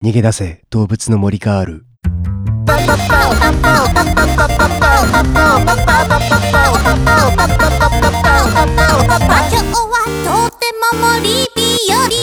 逃げ出せ動物の森がある。 今日はとても森日和。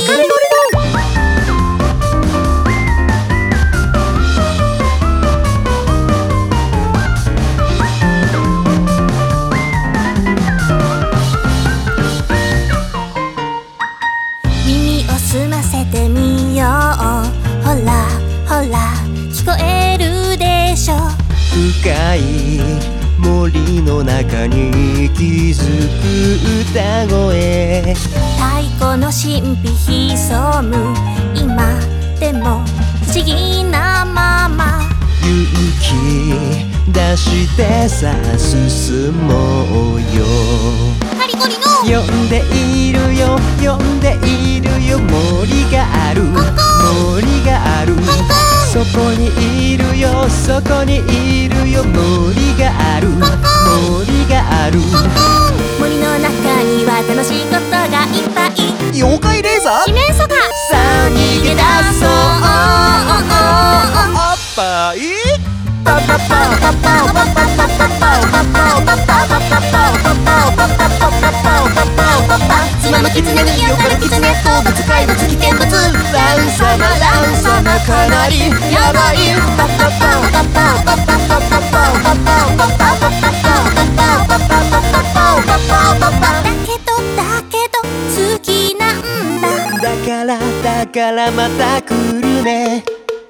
耳を澄ませてみよう。ほらほら聞こえるでしょ。 深い森の中に気づく歌声。 太鼓の神秘潜む今でも不思議なまま。 勇気出してさ進もうよ。 カリゴリの呼んでいるよ呼んでいるよ。森がある森がある。そこにいるよそこにいるよ。森がある森がある。 森の中には楽しいことがいっぱい。 妖怪レーザー四面楚歌。 さあ逃げ出そうおっぱい妻の狐によかる狐。動物怪物危険物。 ラン様かなりやばい。 だけど好きなんだ。 だからまた来るね。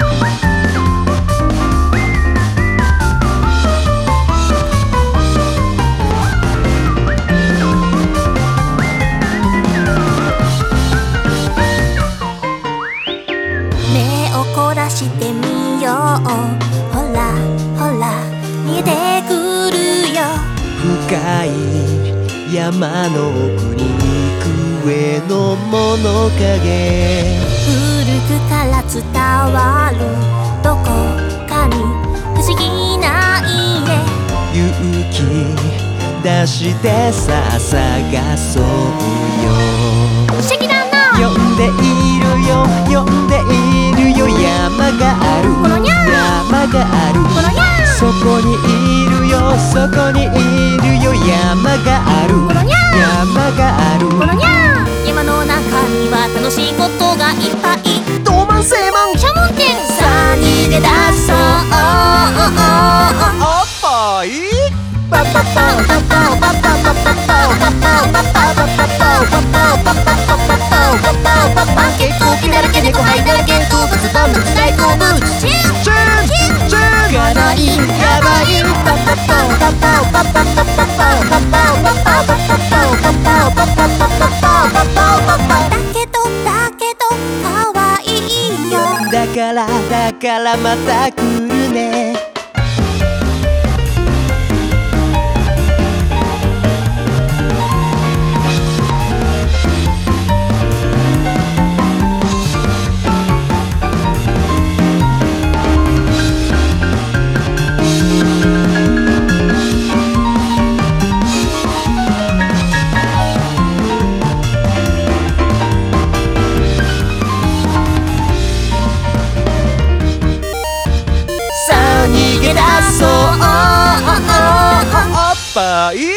目を凝らしてみよう。ほらほら見えてくるよ。 深い山の奥に上の物陰。 古くから伝わるどこかに不思議な家。 勇気出してさ探そうよ。 不思議だな。 呼んでいるよ呼んでいるよ。山があるこのにゃ山がある。 このにゃそこにいるよそこにいるよ。山があるこのにゃ山がある。 このにゃ山の中には楽しいことがいっぱい。 東満西満シャモンテン。さあ逃げ出そうおっぱい結構気だらけ猫灰だらけ。動物動物大好物。チンチンがないやばい。だけどかわいいよ。 だからまた来るね。逃げ出そうおっぱい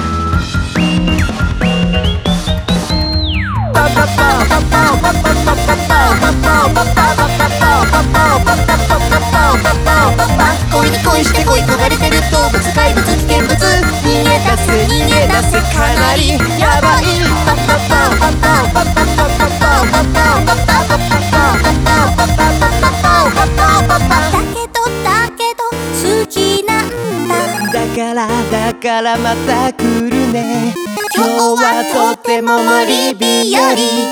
恋に恋して恋焦がれてる動物怪物危険物。逃げ出せかなりやばい。だけど好きなんだ。 だからまた来るね。今日はとても森日和。